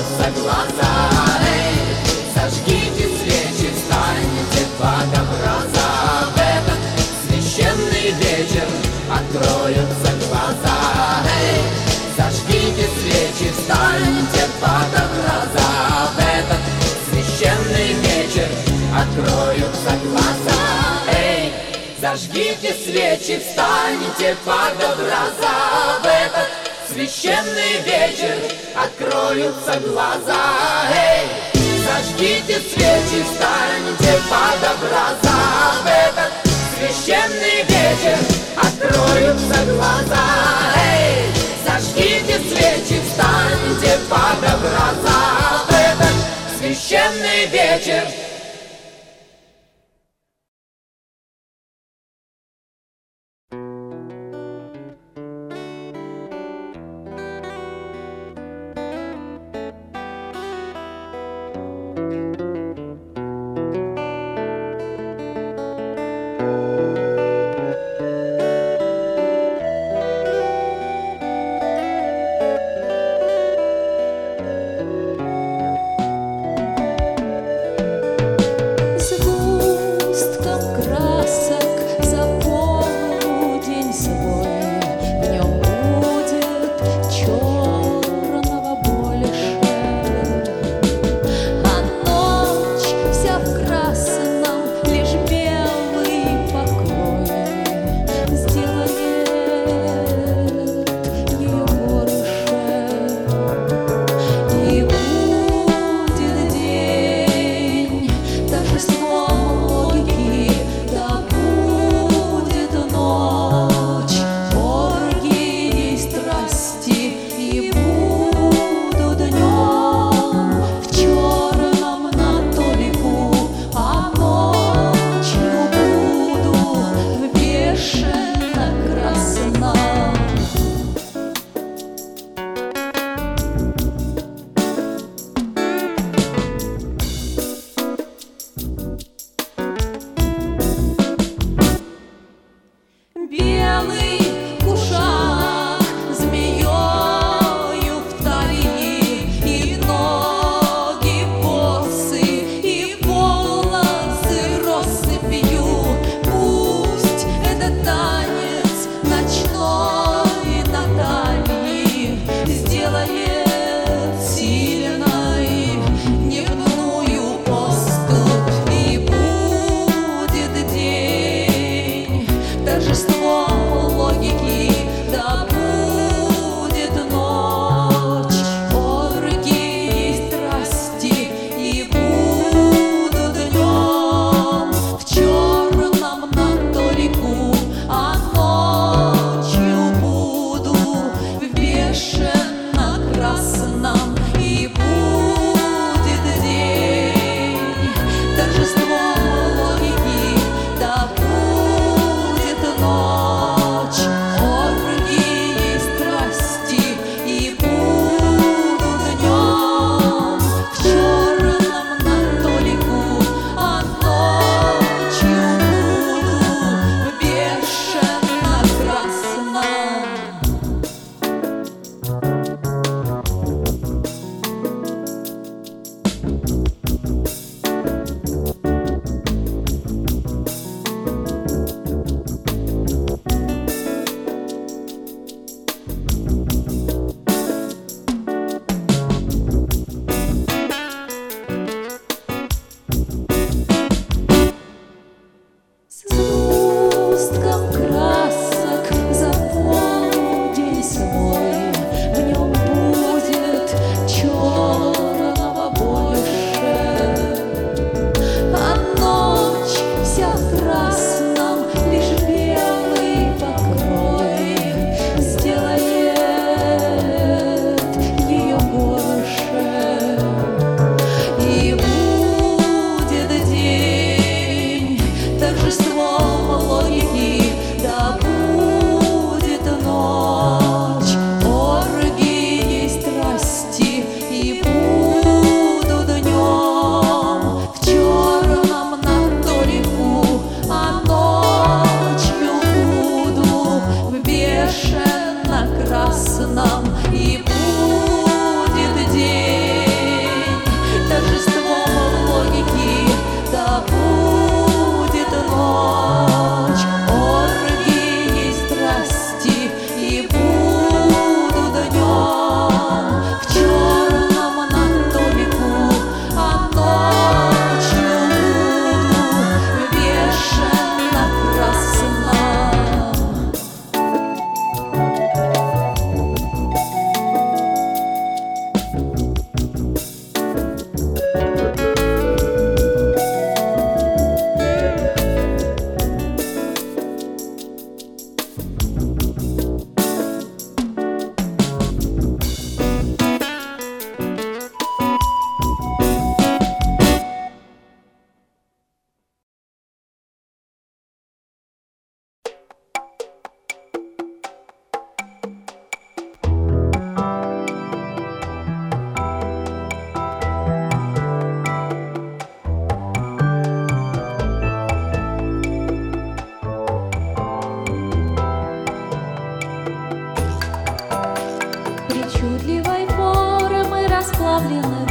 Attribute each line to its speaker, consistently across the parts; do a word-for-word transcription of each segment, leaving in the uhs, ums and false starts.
Speaker 1: откроются глаза. Эй, зажгите свечи, встаньте под образа. В этот священный вечер откроются глаза. Эй, зажгите свечи, встаньте под образа. В этот священный вечер откроются глаза. Эй, зажгите свечи, встаньте под образа. В этот священный вечер откроются глаза. Эй, зажгите свечи, встаньте под образа. В этот священный вечер откроются глаза. Эй, зажгите свечи, встаньте под образа. В этот священный вечер.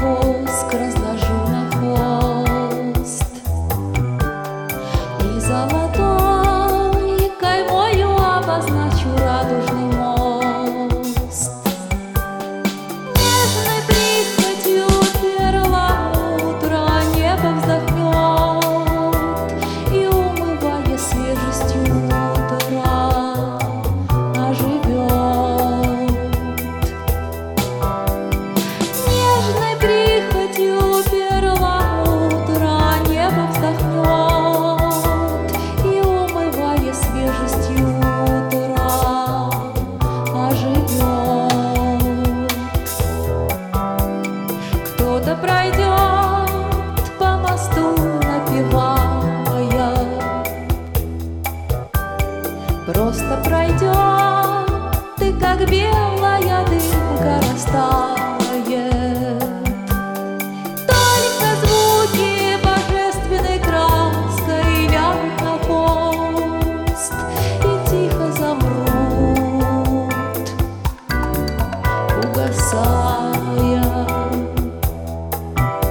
Speaker 2: воск разложу на хвост, и золотой каймою обозначу радужный мост. Нежной прихотью перламутра небо вздохнет, и, умывая свежестью утра, оживет. Нежной прихотью перламутра небо вздохнет, и, умывая свежестью утра, оживет. Кто-то пройдет по мосту, напевая, просто пройдет, и как белая дымка растает. Только звуки божественной краской лягут на холст и тихо замрут, угасая.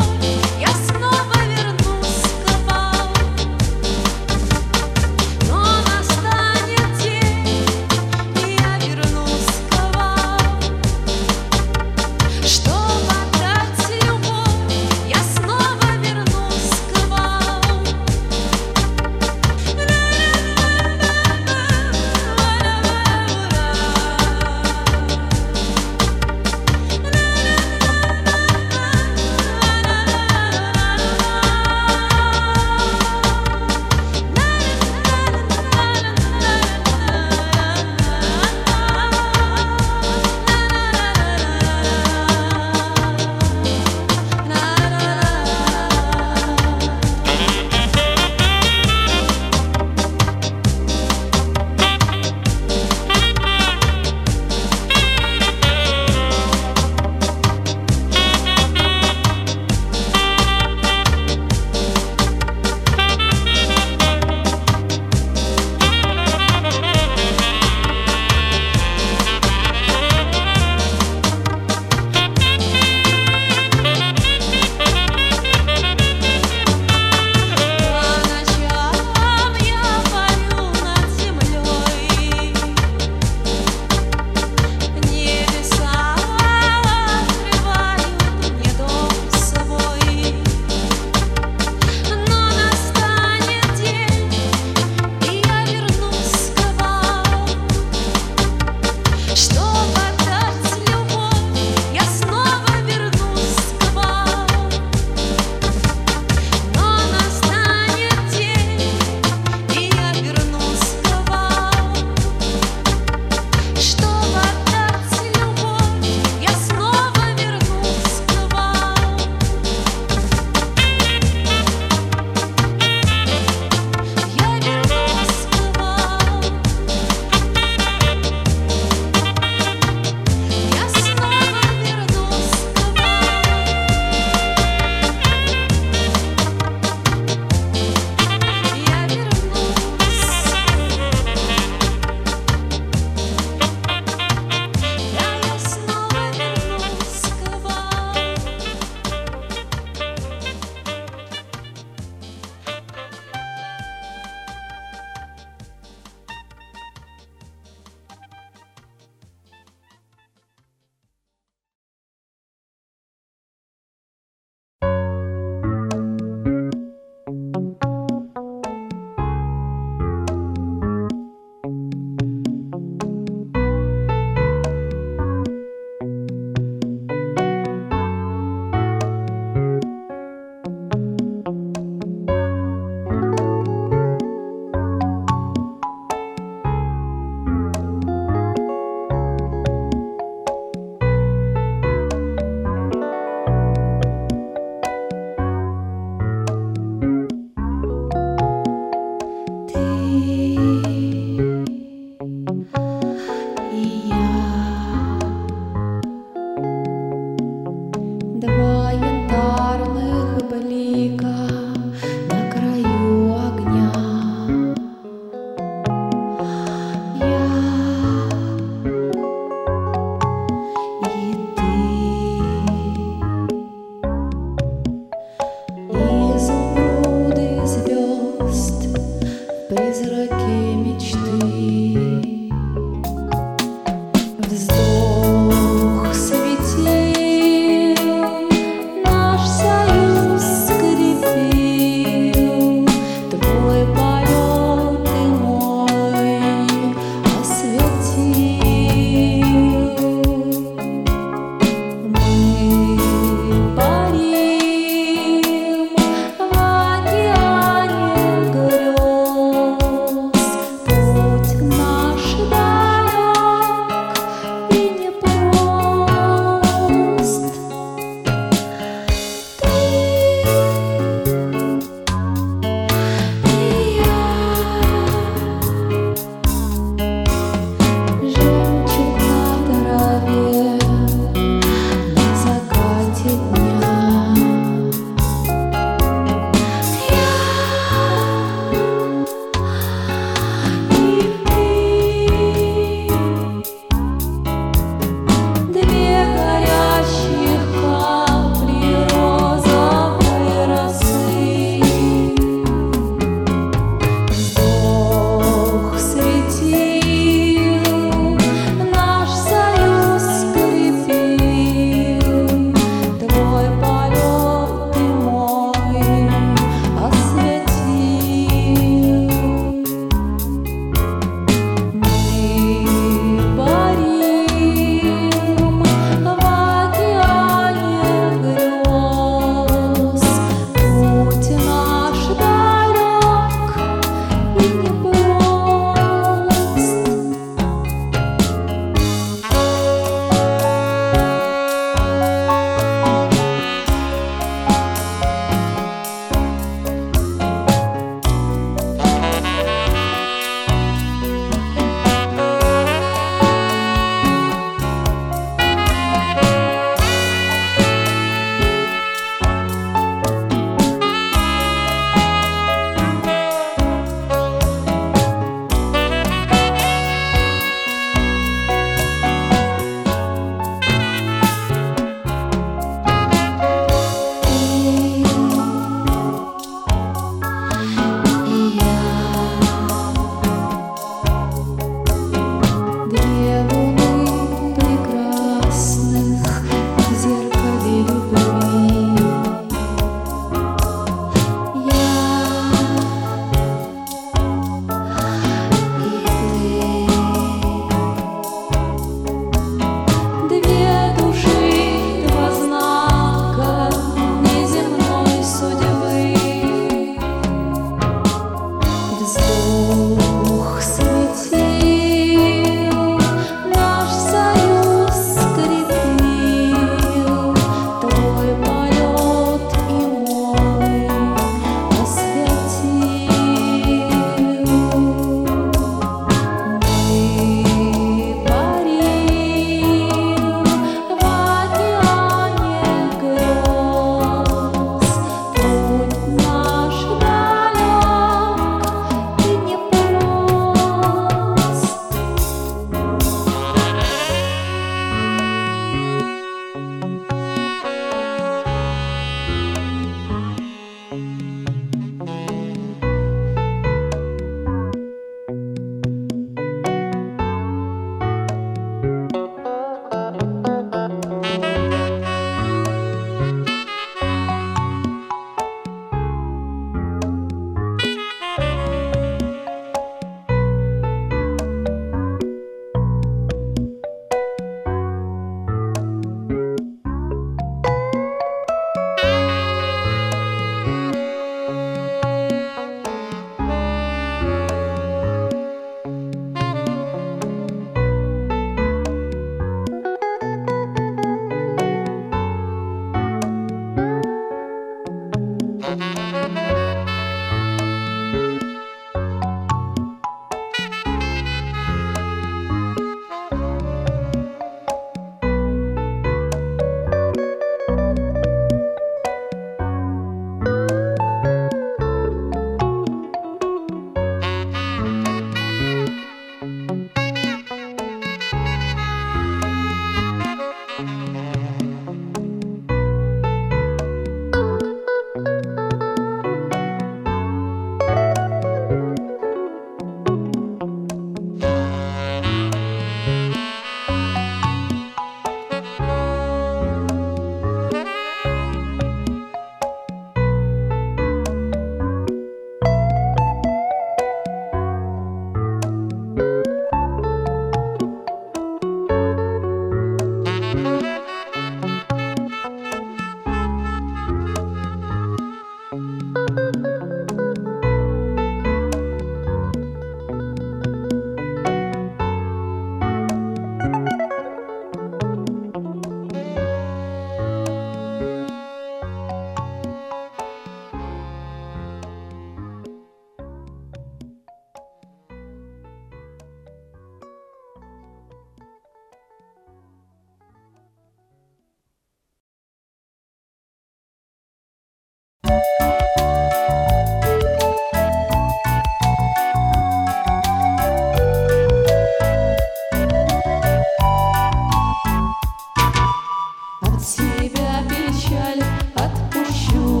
Speaker 2: От себя печаль отпущу,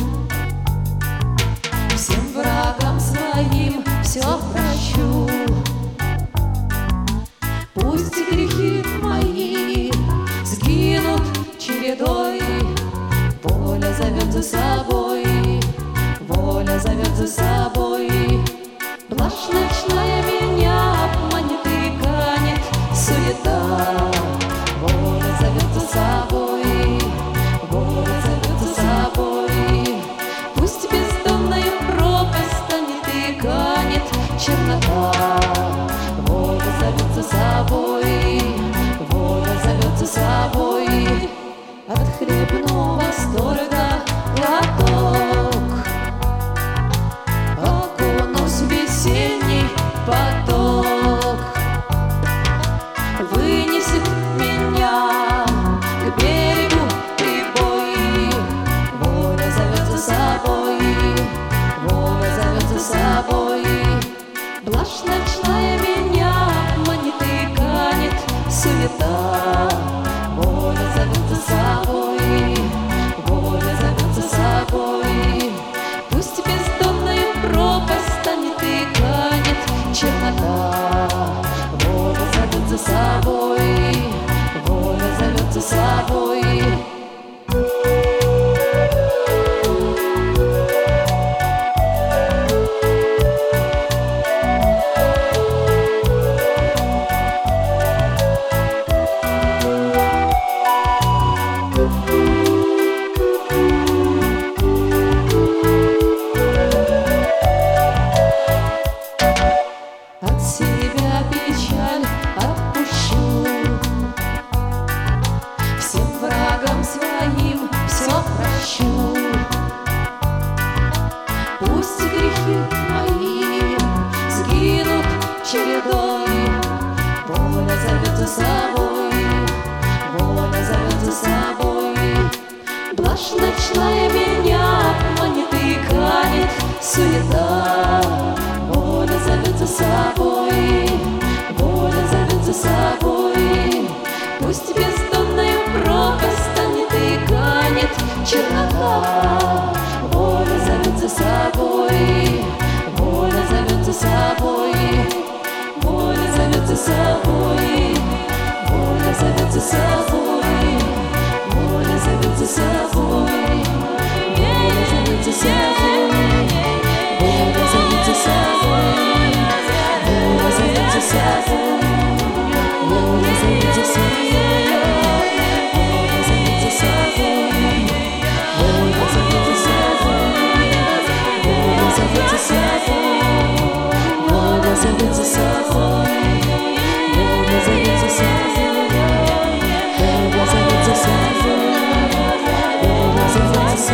Speaker 2: всем врагам своим все прощу. Пусть грехи мои сгинут чередой, воля зовет за собой, воля зовет за собой. Блажь ночная меня обманет и канет суета, воля зовет за собой, воля зовет за собой. Пусть бездонная пропасть станет и канет чернота, воля зовет за собой, воля зовет за собой. От хлебного восторга глоток окунусь в весенний поток, вынесет меня к берегу прибой. Воля зовет за собой, воля зовет за собой. Блажь ночная меня обманет и канет суета, воля зовет за собой, воля зовет за собой. Пусть бездонная пропасть станет и канет чернота, воля зовет за собой, воля зовет за собой. От себя печаль отпущу, всем врагам своим все прощу. Пусть грехи мои сгинут чередой, воля зовет за собой, воля зовет за собой. Блажь ночная меня обманет и канет суета, воля зовет за собой, воля зовет за собой. Пусть бездонная пропасть станет и канет чернота, воля зовет за собой, воля зовет за собой, воля зовет за собой, воля зовет за собой, воля зовет за собой, воля зовет за собой, воля зовет за собой, воля зовет за собой, воля зовет за собой, воля зовет за собой, воля зовет за собой, воля зовет за собой, воля зовет за собой, воля зовет за собой, воля зовет за собой, воля зовет за собой.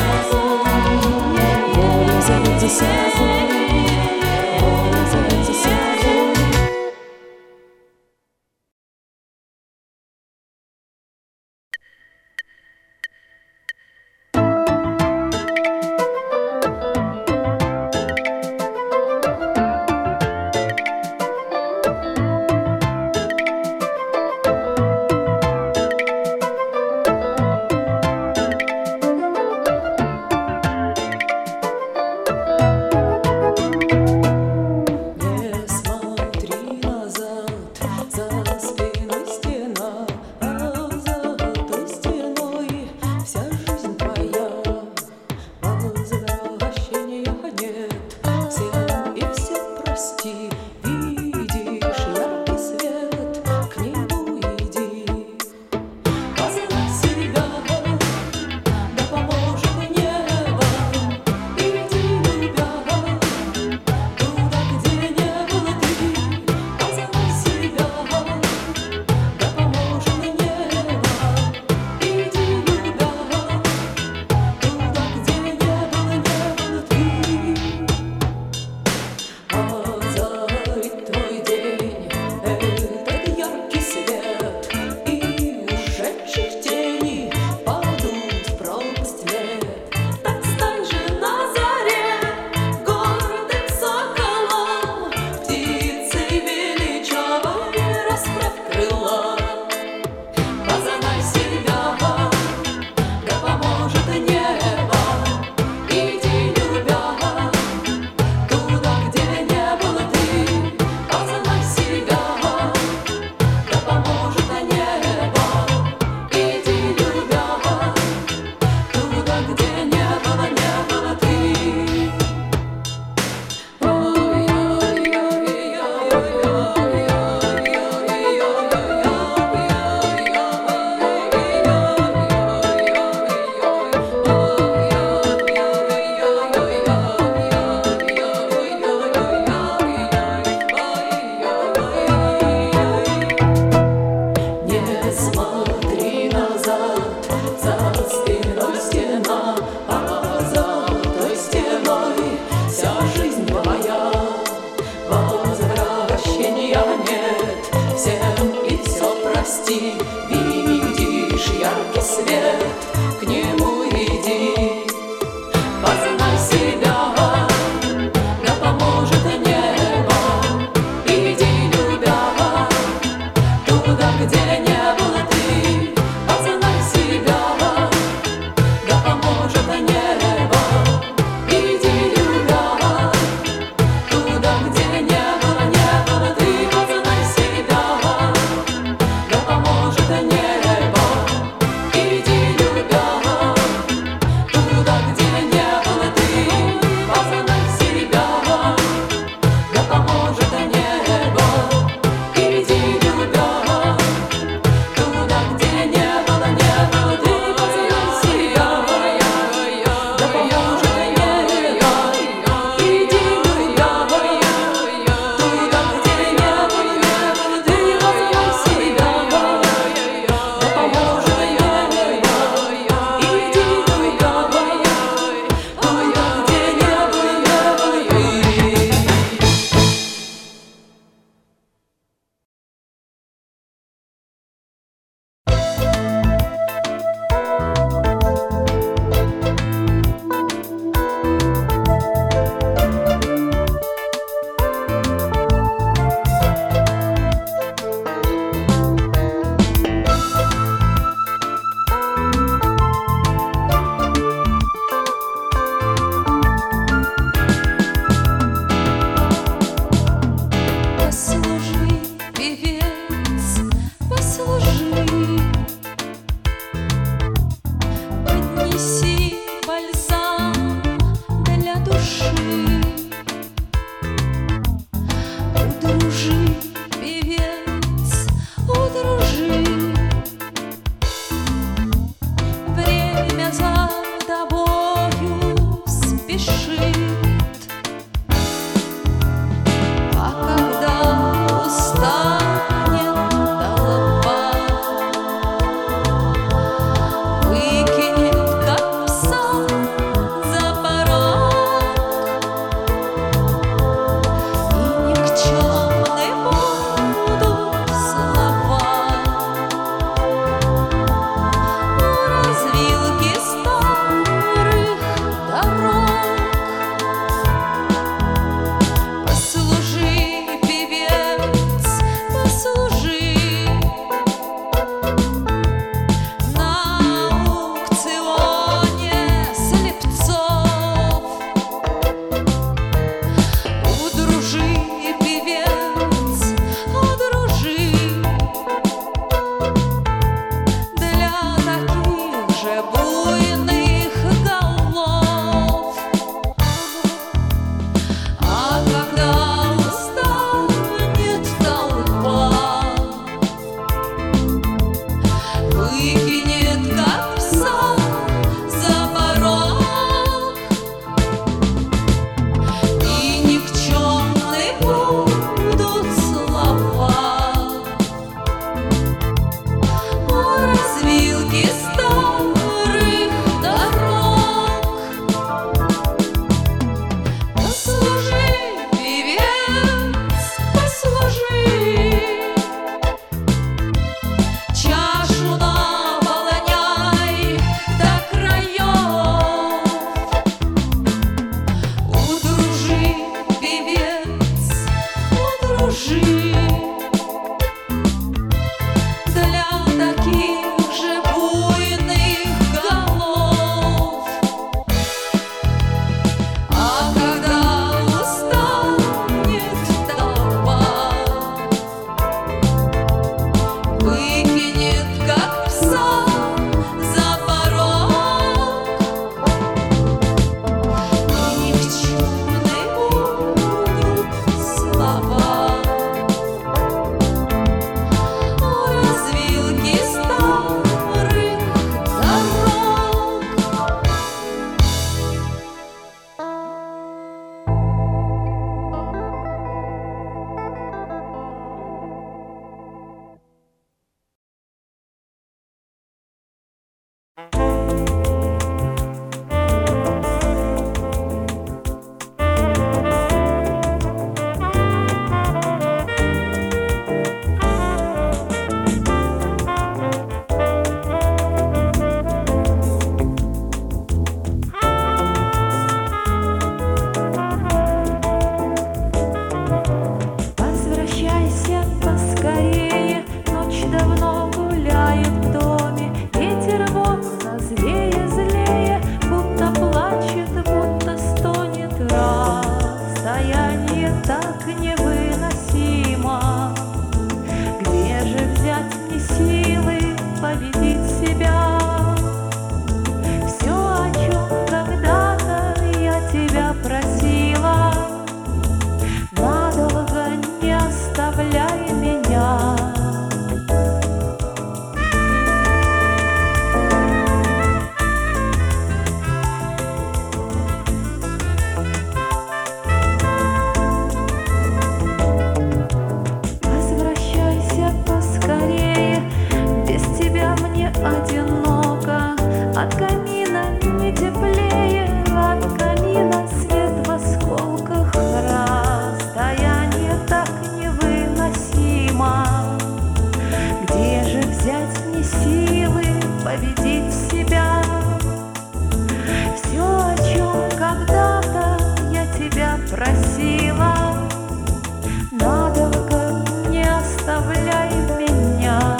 Speaker 2: Все, о чем когда-то я тебя просила, надолго не оставляй меня.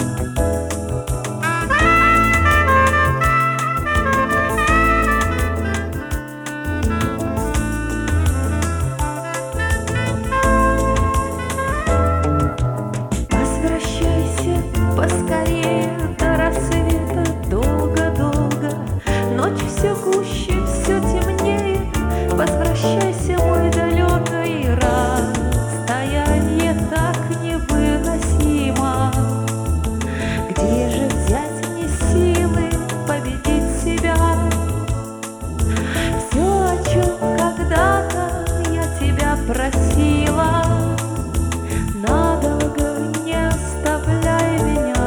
Speaker 2: Возвращайся поскорее до рассвета, долго-долго. Ночь все гуще, все темнее. Возвращайся, мой далекий, расстояние так невыносимо. Где же взять мне силы победить себя? Все, о чем когда-то я тебя просила, надолго не оставляй меня.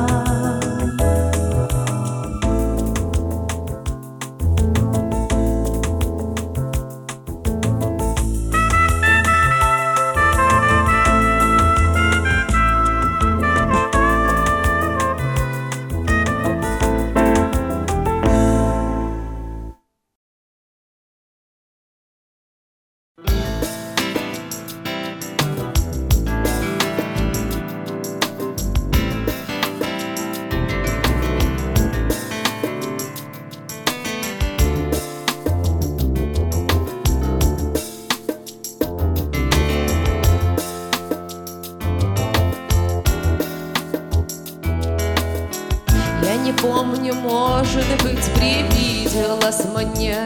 Speaker 3: Я не помню, может быть, привиделось мне.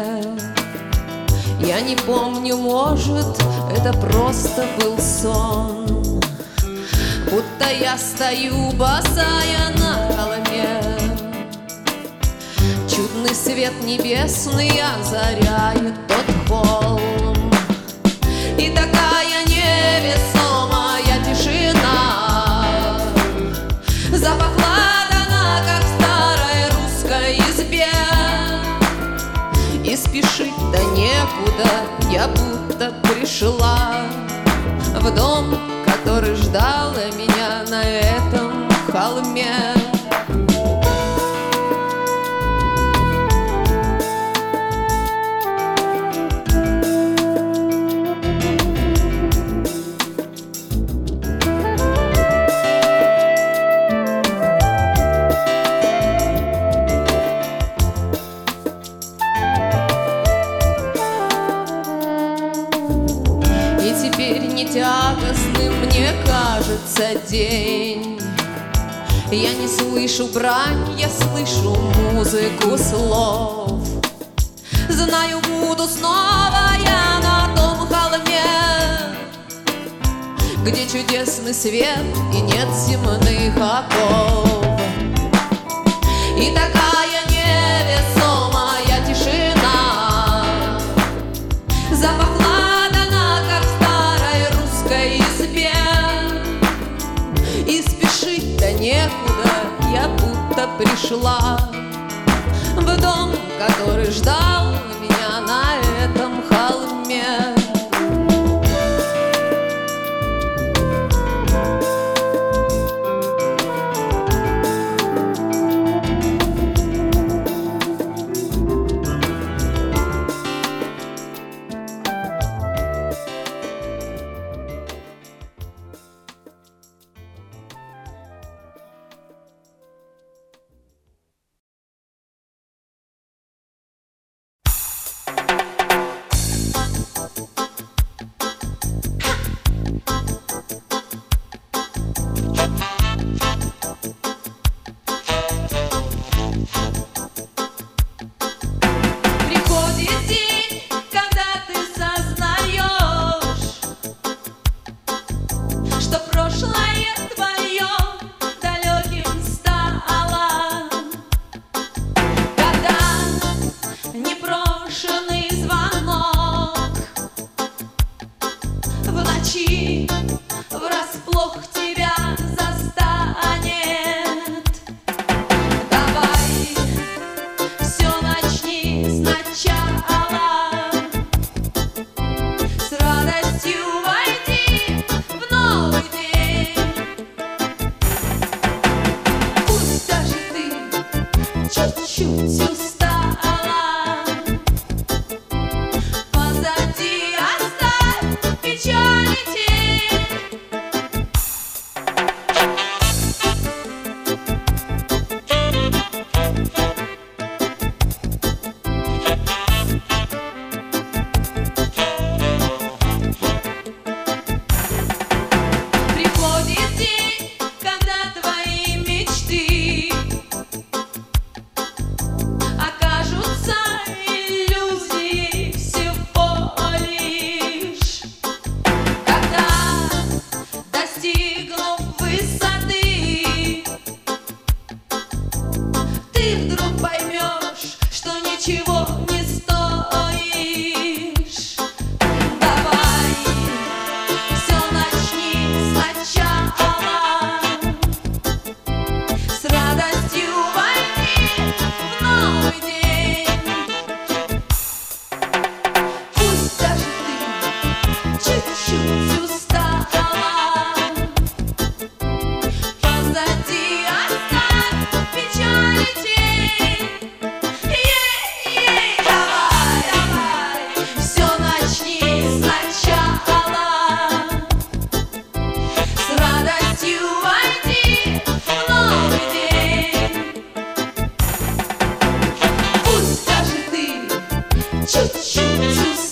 Speaker 3: Я не помню, может, это просто был сон. Будто я стою босая на холме. Чудный свет небесный озаряет тот холм. И такая невесомая тишина запахла как в старой русской избе. И спешить-то некуда, я будто пришла в дом, который ждал меня на этом холме. Тягостным мне кажется день. Я не слышу брань, я слышу музыку слов. Знаю, буду снова я на том холме, где чудесный свет и нет земных оков. И такая невесомая тишина запахла избе. И спешить-то некуда, я будто пришла в дом, который ждал меня на этом холме. чуть устала. чуть-чуть